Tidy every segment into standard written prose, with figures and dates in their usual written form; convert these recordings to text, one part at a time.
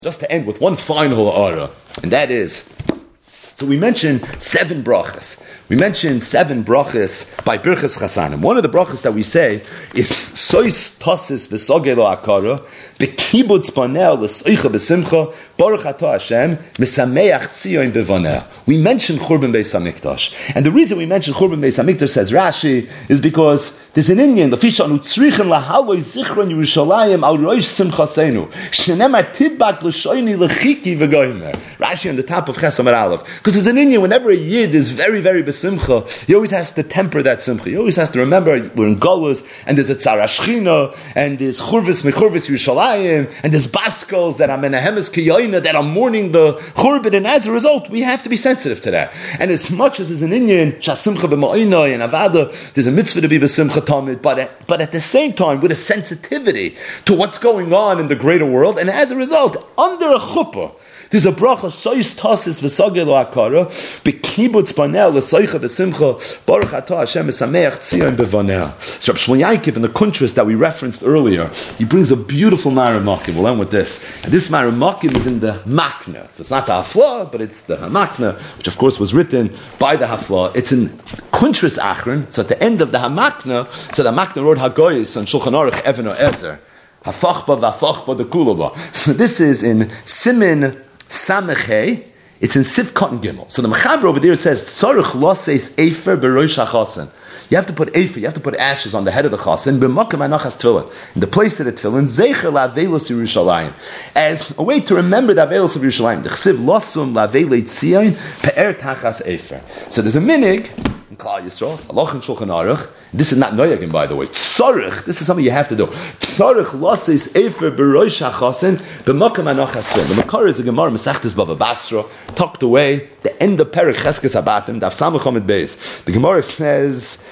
Just to end with one final aura, and that is, so we mentioned 7 brachas. We mentioned 7 brachas by Birchas Chasanim. One of the brachas that we say is Sois Tosis V'Sogeh Lo Akara B'Kibutz Panel L'Soicha B'Simcha Baruch Atah Hashem Misameach Tzion B'Vaneh. We mentioned Churban Beis HaMikdash, and the reason we mentioned Churban Beis HaMikdash, says Rashi, is because there's an Indian, Lefisha Anu Tzrichen Lahaloi Zichron Yerushalayim Al Roish Simchaseinu Shnenemar Tidbak L'Shoini L'Chiki V'Goymer. Rashi on the top of Ches Amar Aleph, because as an Indian, whenever a Yid is very, very besimcha, he always has to temper that simcha. He always has to remember we're in Golus, and there's a Tzara Shechina, and there's Churvis Mechurvis Yerushalayim, and there's Baskos that are Menahemes Kiyoina that are mourning the Churban, and as a result, we have to be sensitive to that. And as much as there's an Indian, Shasimcha B'Ma'inai and Avada, there's a mitzvah to be besimcha tamid, but at the same time, with a sensitivity to what's going on in the greater world, and as a result, under a chuppah, there's a bracha, Sois Tosis V'Sogeh Lo Akara B'Kibutz Panel L'Soicha B'Simcha Baruch Atah Hashem Misameach Tzion B'Vaneh. So Rav Shmuel Yankiv, in the contrast that we referenced earlier, he brings a beautiful Ma'areh Makiv. We'll end with this. And this Ma'areh Makiv is in the Makna. So it's not the Hafla, but it's the Hamakna, which of course was written by the Hafla. It's in Kuntras Achron. So at the end of the Hamakna, so the Hamakna wrote Hagoyis on Shulchan Aruch Even Oezer. Hafachba v'afachba de kulaba. So this is in Simin Samechei, it's in Sif Cotton Gimel. So the Mechaber over there says, Tzarech lo says Efer b'roish hachasen. You have to put Efer, you have to put ashes on the head of the chasen, b'makom anachas tefillin, in the place of the tefillin, Zeicher la'avelos Yerushalayim, as a way to remember the avelos of Yerushalayim. The Chsiv losum la'avelei tzion pe'er tachas Efer. So there's a minig in Klal Yisrael, it's Halach and Shulchan Aruch. This is not Noyagim, by the way. Tzarech, this is something you have to do. Tzarech losses Efer b'roish hachasen b'makom anachas tefillin. The Makar is a Gemara Mesachtes Bava Basra, tucked away, the end of Perek Cheskes Habatim, Daf Samach Amud Beis. The Gemara says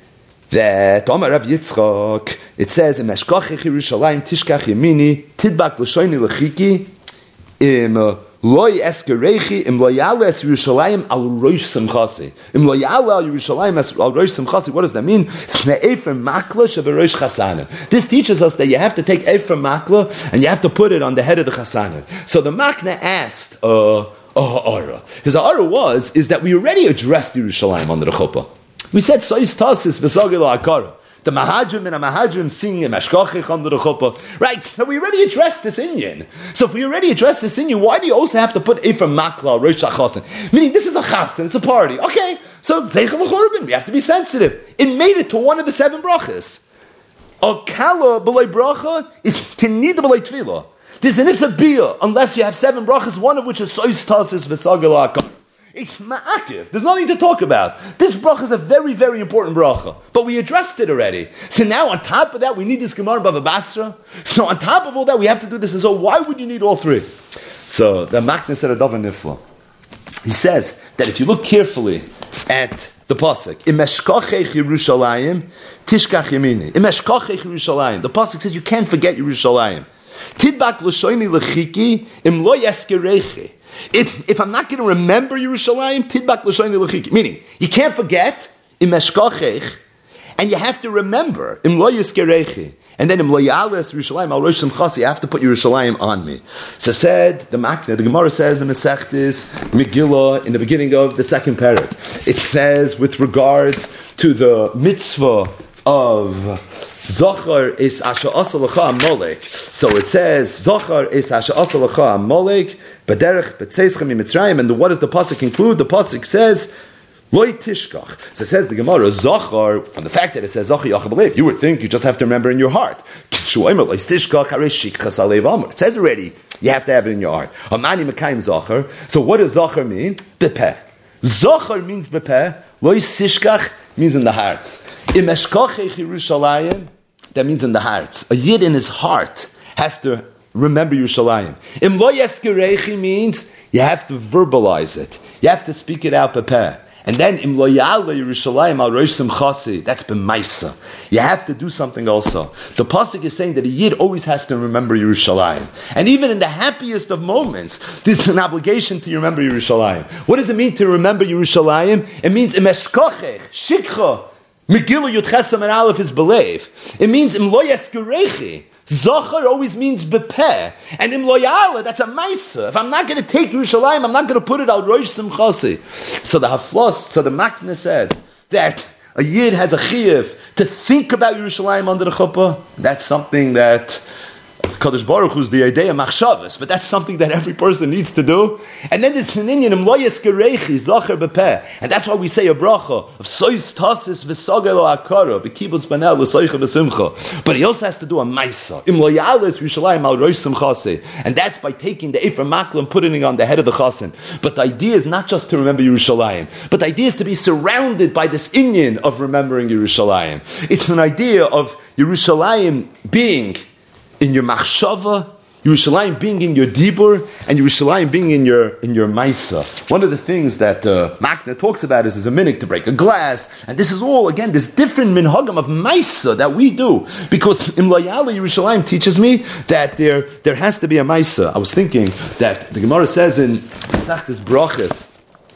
that Omar Rav Yitzchak, it says, Im eshkachech Yerushalayim tishkach yemini tidbak l'shoini l'chiki im loy eskerechi im loyale es Yerushalayim al roish simchasi im loyale al Yerushalayim al roish simchasi. What does that mean? Snei Efer makla sheberoish chasanim. This teaches us that you have to take Efer makla and you have to put it on the head of the chasanim. So the Makna asked ha'ara. His ha'ara is that we already addressed Yerushalayim under the chuppah. We said Sois Tosis V'Sogeh Lo Akara. The Mahadrim and the Mahadrim sing in Meshkachich under the chuppah. Right, so we already addressed this Inyan. So if we already addressed this Inyan, why do you also have to put Efer Makla, Rosh HaChasen? Meaning this is a chasen, it's a party. Okay, so Zeichel L'Churban, we have to be sensitive. It made it to one of the 7 brachas. A Kala B'lei Bracha is Tinida B'lei Tefillah. There's an Isabiyah, unless you have 7 brachas, one of which is Sois Tosis V'Sogeh Lo Akara. It's ma'akiv. There's nothing to talk about. This bracha is a very, very important bracha. But we addressed it already. So now on top of that, we need this Gemara Bava Basra. So on top of all that, we have to do this. And so why would you need all 3? So the Makna said a Davar Nifla. He says that if you look carefully at the pasuk, Im eshkachech Yerushalayim tishkach yemini. Im eshkachech Yerushalayim. The pasuk says you can't forget Yerushalayim. Tidbak l'shoini l'chiki im lo yeskerechi. If I'm not going to remember Yerushalayim, tidbak l'shoini l'chiki. Meaning, you can't forget im eshkachech, and you have to remember im lo yeskerechi. And then im lo yales Yerushalayim al rosh simchasi. You have to put Yerushalayim on me. So said the Makna, the Gemara says in Masechtes Megillah in the beginning of the 2nd parak. It says with regards to the mitzvah of Zochar is asher asa lecha amolek. So it says Zochar is asher asa lecha amolek b'derech b'tzeischem mitzrayim. And what does the pasuk include? The pasuk says loy tishkach. So it says the Gemara Zochar, from the fact that it says Zochar yachar b'lev, you would think you just have to remember in your heart. It says already you have to have it in your heart. Hamani mekayim Zochar. So what does Zochar mean? Bepeh. Zochar means bepeh. Loy sishkach means in the hearts. Im eshkachech Yerushalayim, that means in the hearts. A Yid in his heart has to remember Yerushalayim. Im lo yeskerechi means you have to verbalize it. You have to speak it out bepeh. And then im lo ya'ala Yerushalayim al rosh simchasi, that's b'maisa. You have to do something also. The pasuk is saying that a Yid always has to remember Yerushalayim. And even in the happiest of moments, there's an obligation to remember Yerushalayim. What does it mean to remember Yerushalayim? It means im eshkachech, shikcha. Megillah Yud Ches Amud Aleph is believe. It means im lo yeskerechi. Zachar always means bepeh. And im loyala, that's a maisa. If I'm not going to take Yerushalayim, I'm not going to put it out Rosh Simchasi. So the Haflos, so the Makna said that a Yid has a chiyuv to think about Yerushalayim under the chuppah. That's something that Kadosh Baruch Hu's the idea of machshavas, but that's something that every person needs to do. And then there's an Inyan im loyas gerechi zacher bepeh, and that's why we say a bracha of sois tasis v'sagel akara b'kibbutz banel l'soicha b'simcha. But he also has to do a maisa im loyalis Yerushalayim al rosh simchase, and that's by taking the Ephraim makla and putting it on the head of the chasen. But the idea is not just to remember Yerushalayim, but the idea is to be surrounded by this Inyan of remembering Yerushalayim. It's an idea of Yerushalayim being in your machshava, Yerushalayim being in your dibur, and Yerushalayim being in your maisa. One of the things that Makna talks about is a minhag to break a glass, and this is all, again, this different minhagim of maisa that we do, because in Layala Yerushalayim teaches me that there has to be a maisa. I was thinking that the Gemara says in Masechtas Brachos,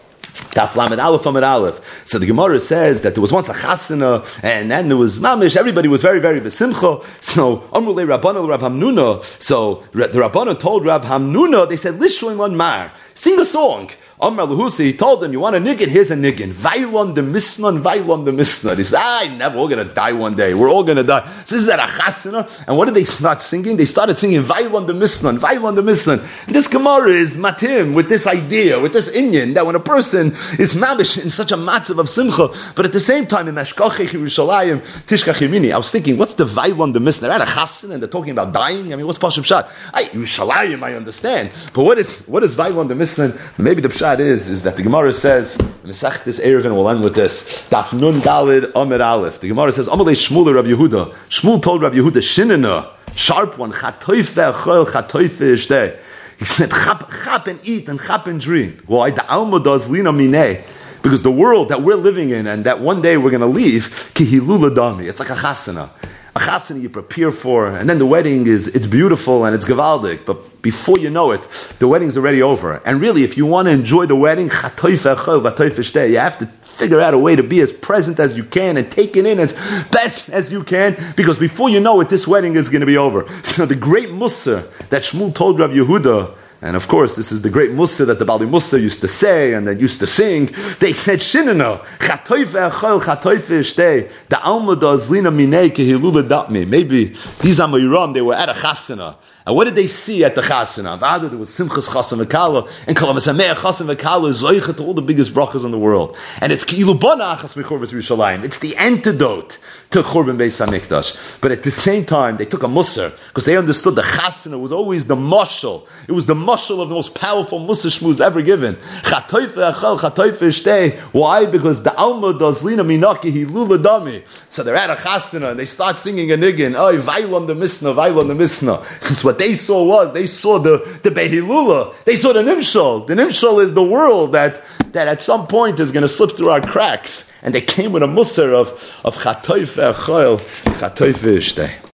Taf Lamed Aleph Amud Aleph. So the Gemara says that there was once a chasana, and then there was mamish. Everybody was very, very besimcha. So Amrulei Rabbana Rav Hamnuna. So the Rabbana told Rav Hamnuna, they said, "Lishloim one mar, sing a song." Amar Lahusi, he told them, "You want a niggin? Here's a niggin. Vailon the misnan, vailon the misnan." He said, "Never. We're going to die one day. We're all going to die." So this is at a chasana. And what did they start singing? They started singing vailon the misnan, vailon the misnan. And this Gemara is matim with this idea, with this inyan that when a person is mamish in such a matzav of simcha, but at the same time in mashkachech Yerushalayim tishkach yemini. I was thinking, what's the vailon the misnan? They're at a chasana and they're talking about dying. I mean, what's Pashem Pshat? Yerushalayim, I understand, but what is vailon the misnan? Maybe the Pshat is that the Gemara says, in the Masechtas Eruvin, we'll end with this, Daf Nun Dalid Amud Aleph. The Gemara says, Amalei Shmuel Rav Yehuda. Shmuel told Rav Yehuda, Shinana, sharp one, chatoife achol, chatoife ishteh. He said, chap and eat and chap and drink. Why? The Alma does lina mineh. Because the world that we're living in and that one day we're going to leave, kihilula dami. It's like a chasana. A chasana you prepare for, and then the wedding it's beautiful and it's gavaldik, but before you know it, the wedding's already over. And really, if you want to enjoy the wedding, you have to figure out a way to be as present as you can and take it in as best as you can, because before you know it, this wedding is going to be over. So the great Mussar that Shmuel told Rav Yehuda, and of course, this is the great Mussar that the Bali Mussar used to say and that used to sing. They said, Shinana, chatoife achol, chatoife ishtei, the alma does lina minei kehilula datmi. Maybe these Amoyram, they were at a chasana. And what did they see at the chasana? There was Simchas Chasam V'Kala, and Kol HaMesameach Chasam V'Kala is zoicha to all the biggest brachas in the world. And it's Ki'ilu Bona Achas Mechorvas Yerushalayim. It's the antidote to Churban Beis HaMikdash. But at the same time, they took a Musar, because they understood the chasana was always the mashal. It was the mashal of the most powerful Musar Shmuz ever given. Chatoife Achal, Chatoife Ishtei. Why? Because the Alma does lina minaki hilula dami. So they're at a chasana, and they start singing a niggin. Oh, Vailon the Misna, Vailon the Misna. It's what they saw the Behilula. They saw the Nimshal. The Nimshal is the world that at some point is going to slip through our cracks. And they came with a Musar of Chatoife Achol, Chatoife Ishtei.